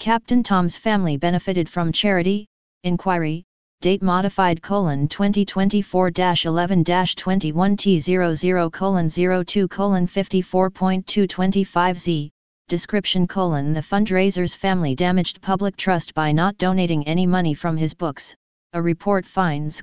Captain Tom's family benefited from charity, inquiry, date modified: 2024-11-21T00:02:54.225Z, description: the fundraiser's family damaged public trust by not donating any money from his books, a report finds.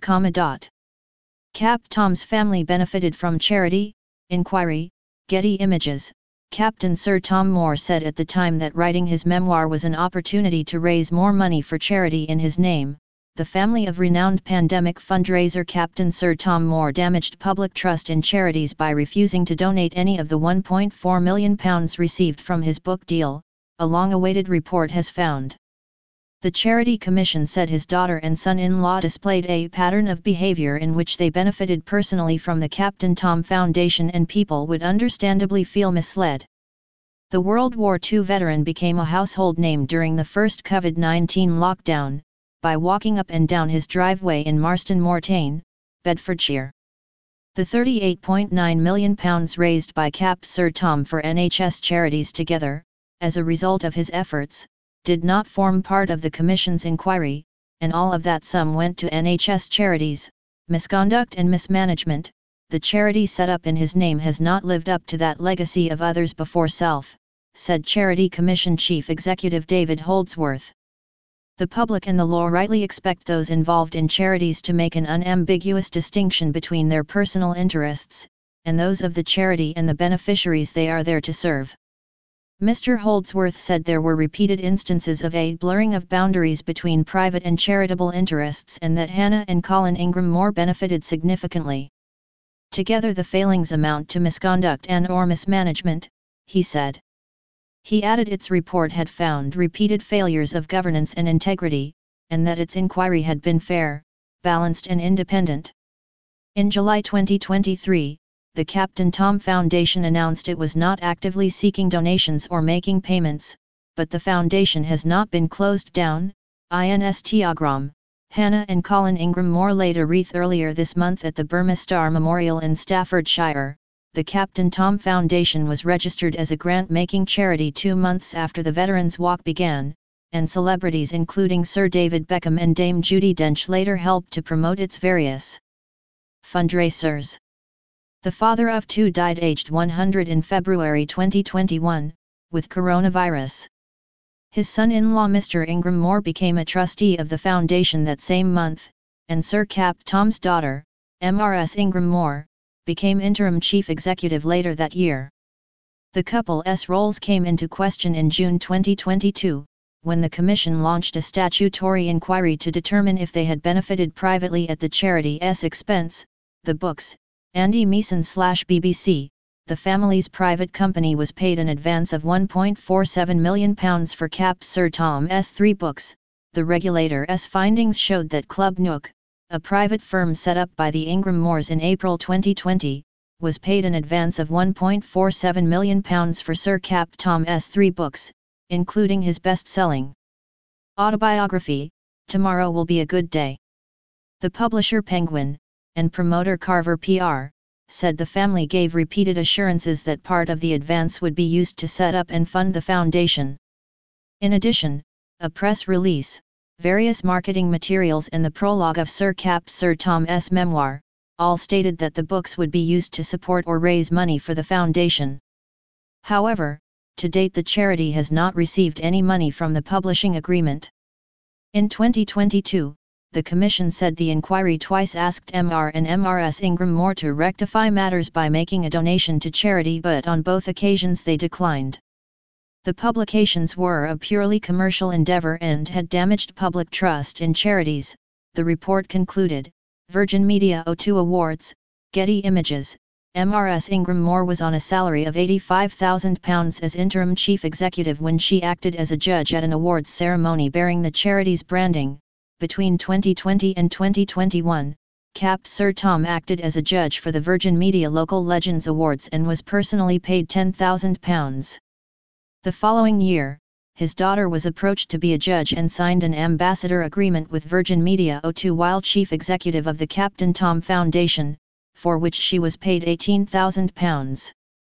Cap Tom's family benefited from charity, inquiry, Getty Images. Captain Sir Tom Moore said at the time that writing his memoir was an opportunity to raise more money for charity in his name. The family of renowned pandemic fundraiser Captain Sir Tom Moore damaged public trust in charities by refusing to donate any of the £1.4 million received from his book deal, a long-awaited report has found. The Charity Commission said his daughter and son-in-law displayed a pattern of behavior in which they benefited personally from the Captain Tom Foundation, and people would understandably feel misled. The World War II veteran became a household name during the first COVID-19 lockdown, by walking up and down his driveway in Marston Moor, Bedfordshire. The £38.9 million raised by Cap Sir Tom for NHS charities together, as a result of his efforts, did not form part of the Commission's inquiry, and all of that sum went to NHS charities. Misconduct and mismanagement. The charity set up in his name has not lived up to that legacy of others before self, said Charity Commission Chief Executive David Holdsworth. The public and the law rightly expect those involved in charities to make an unambiguous distinction between their personal interests, and those of the charity and the beneficiaries they are there to serve. Mr. Holdsworth said there were repeated instances of a blurring of boundaries between private and charitable interests, and that Hannah and Colin Ingram Moore benefited significantly. Together the failings amount to misconduct and/or mismanagement, he said. He added its report had found repeated failures of governance and integrity, and that its inquiry had been fair, balanced and independent. In July 2023, the Captain Tom Foundation announced it was not actively seeking donations or making payments, but the foundation has not been closed down. Instagram. Hannah and Colin Ingram Moore laid a wreath earlier this month at the Burma Star Memorial in Staffordshire. The Captain Tom Foundation was registered as a grant-making charity 2 months after the Veterans Walk began, and celebrities including Sir David Beckham and Dame Judi Dench later helped to promote its various fundraisers. The father of 2 died aged 100 in February 2021, with coronavirus. His son-in-law Mr. Ingram Moore became a trustee of the foundation that same month, and Sir Cap Tom's daughter, Mrs. Ingram Moore, became interim chief executive later that year. The couple's roles came into question in June 2022, when the Commission launched a statutory inquiry to determine if they had benefited privately at the charity's expense. The books, Andy Meeson/BBC, the family's private company, was paid an advance of £1.47 million for Cap Sir Tom's 3 books. The regulator's findings showed that Club Nook, a private firm set up by the Ingram Moores in April 2020, was paid an advance of £1.47 million for Sir Cap Tom's 3 books, including his best-selling autobiography, Tomorrow Will Be a Good Day. The publisher Penguin, and promoter Carver PR, said the family gave repeated assurances that part of the advance would be used to set up and fund the foundation. In addition, a press release, various marketing materials and the prologue of Sir Cap Sir Tom's memoir, all stated that the books would be used to support or raise money for the foundation. However, to date the charity has not received any money from the publishing agreement. In 2022, the Commission said the inquiry twice asked Mr. and Mrs. Ingram Moore to rectify matters by making a donation to charity, but on both occasions they declined. The publications were a purely commercial endeavor and had damaged public trust in charities, the report concluded. Virgin Media O2 Awards, Getty Images. Mrs. Ingram Moore was on a salary of £85,000 as interim chief executive when she acted as a judge at an awards ceremony bearing the charity's branding. Between 2020 and 2021, Cap Sir Tom acted as a judge for the Virgin Media Local Legends Awards and was personally paid £10,000. The following year, his daughter was approached to be a judge and signed an ambassador agreement with Virgin Media O2 while chief executive of the Captain Tom Foundation, for which she was paid £18,000.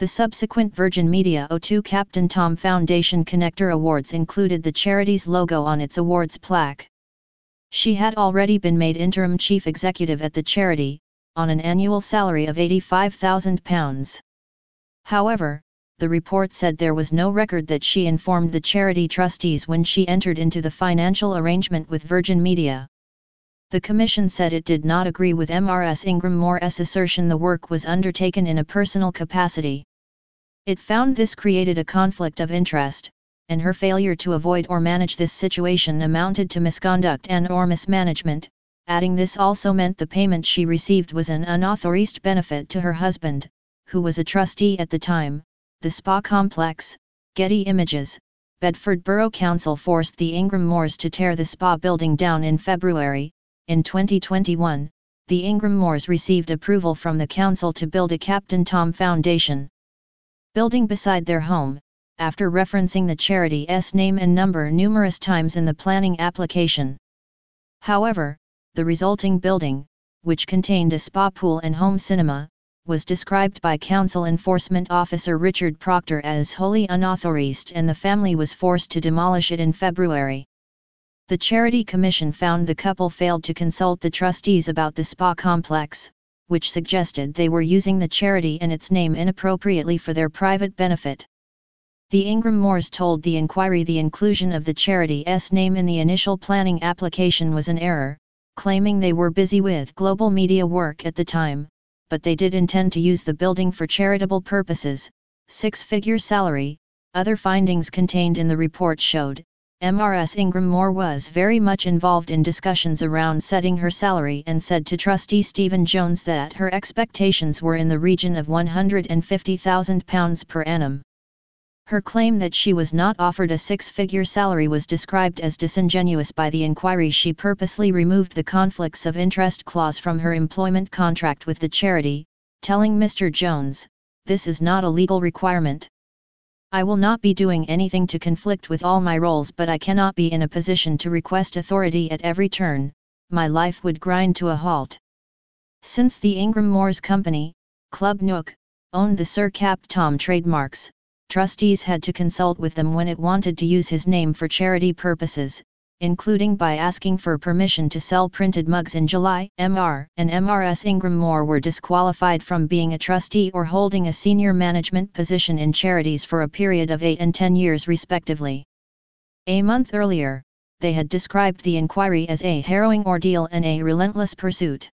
The subsequent Virgin Media O2 Captain Tom Foundation Connector Awards included the charity's logo on its awards plaque. She had already been made interim chief executive at the charity, on an annual salary of £85,000. However, the report said there was no record that she informed the charity trustees when she entered into the financial arrangement with Virgin Media. The Commission said it did not agree with MRS Ingram Moore's assertion the work was undertaken in a personal capacity. It found this created a conflict of interest, and her failure to avoid or manage this situation amounted to misconduct and/or mismanagement, adding this also meant the payment she received was an unauthorized benefit to her husband, who was a trustee at the time. The spa complex, Getty Images. Bedford Borough Council forced the Ingram Moores to tear the spa building down in February. In 2021, the Ingram Moores received approval from the council to build a Captain Tom Foundation building beside their home, after referencing the charity's name and number numerous times in the planning application. However, the resulting building, which contained a spa pool and home cinema, was described by Council Enforcement Officer Richard Proctor as wholly unauthorized, and the family was forced to demolish it in February. The Charity Commission found the couple failed to consult the trustees about the spa complex, which suggested they were using the charity and its name inappropriately for their private benefit. The Ingram Moores told the inquiry the inclusion of the charity's name in the initial planning application was an error, claiming they were busy with global media work at the time, but they did intend to use the building for charitable purposes. Six-figure salary. Other findings contained in the report showed, MRS Ingram Moore was very much involved in discussions around setting her salary and said to trustee Stephen Jones that her expectations were in the region of £150,000 per annum. Her claim that she was not offered a six-figure salary was described as disingenuous by the inquiry. She purposely removed the conflicts of interest clause from her employment contract with the charity, telling Mr. Jones, "This is not a legal requirement. I will not be doing anything to conflict with all my roles, but I cannot be in a position to request authority at every turn, my life would grind to a halt." Since the Ingram Moores Company, Club Nook, owned the Sir Cap Tom trademarks, trustees had to consult with them when it wanted to use his name for charity purposes, including by asking for permission to sell printed mugs in July. Mr. and MRS Ingram Moore were disqualified from being a trustee or holding a senior management position in charities for a period of 8 and 10 years respectively. A month earlier, they had described the inquiry as a harrowing ordeal and a relentless pursuit.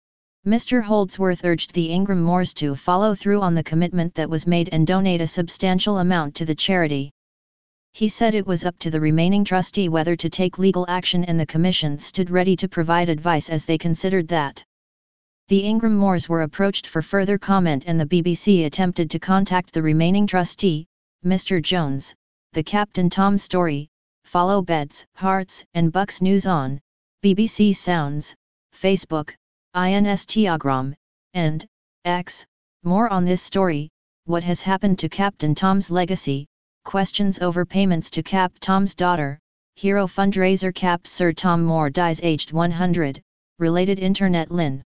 Mr. Holdsworth urged the Ingram Moores to follow through on the commitment that was made and donate a substantial amount to the charity. He said it was up to the remaining trustee whether to take legal action, and the Commission stood ready to provide advice as they considered that. The Ingram Moores were approached for further comment, and the BBC attempted to contact the remaining trustee, Mr. Jones. The Captain Tom story. Follow Beds, Hearts and Bucks News on BBC Sounds, Facebook, Instagram, and X. More on this story. What has happened to Captain Tom's legacy? Questions over payments to Cap Tom's daughter. Hero fundraiser. Cap Sir Tom Moore dies aged 100. Related internet. Lynn.